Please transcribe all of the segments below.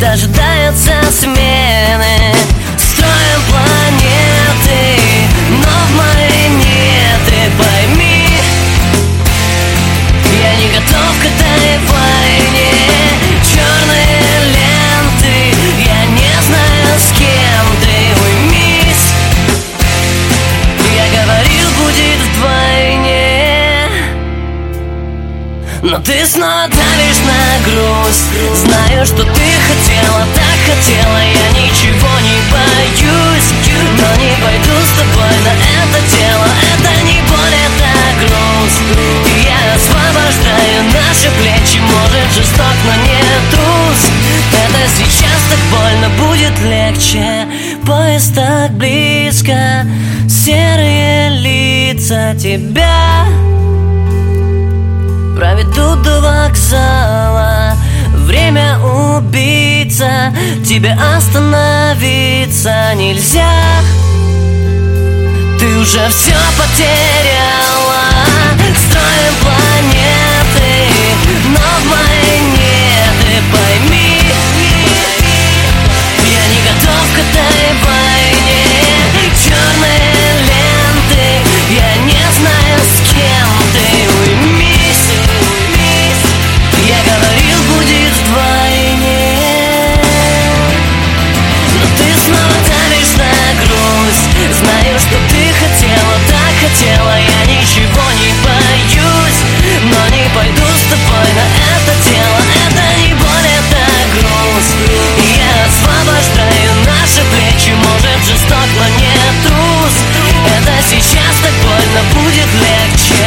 дожидаются смены. Строим планеты, но в моей нет. И пойми, я не готов к этой войне. Черные ленты, я не знаю, с кем ты. Уймись, я говорил, будет вдвойне. Но ты снова давишь на грусть. Знаю, что ты хотела, так хотела. Я ничего не боюсь, но не пойду с тобой на это дело. Это не боль, это груз. И я освобождаю наши плечи. Может, жесток, но не трус. Это сейчас так больно, будет легче. Поезд так близко, серые лица тебя проведут до вокзала. Время убийца, тебе остановиться нельзя. Ты уже все потеряла. Строим планеты, но в моей нет. И пойми, я не готов к этой войне. Черные ленты, я не знаю, с кем ты. Уймись, я говорил, будет вдвойне. Но ты снова давишь на грусть. Знаю, что ты хотела, так хотела. Я ничего не боюсь, но не пойду с тобой на это дело. Это не боль, это груз. И я освобождаю наши плечи. Может, жесток, но не трус. Это сейчас так больно, будет легче.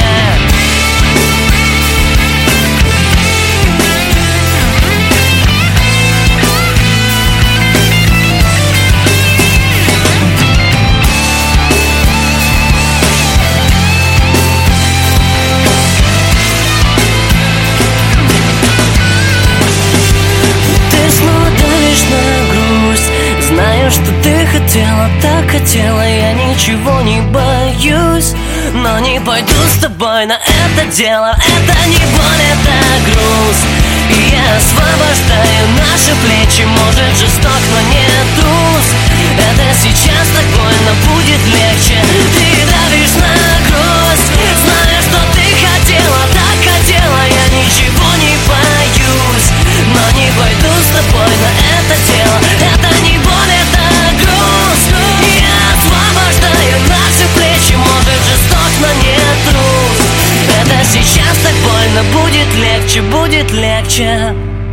Знаю, что ты хотела, так хотела. Я ничего не боюсь, но не пойду с тобой на это дело. Это не боль, это груз. И я освобождаю наши плечи. Может, жесток, но не трус. Это сейчас так больно, будет легче. Ты давишь на грусть. Знаю, что ты хотела, так хотела. Я ничего не боюсь, но не пойду с тобой на это дело. Это не боль, это груз. Я освобождаю наши плечи. Может, жесток, но не трус. Это сейчас так больно, будет легче, будет легче.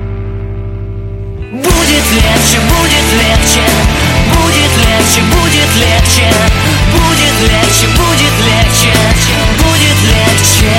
Будет легче, будет легче. Будет легче, будет легче. Будет легче, будет легче. Будет легче.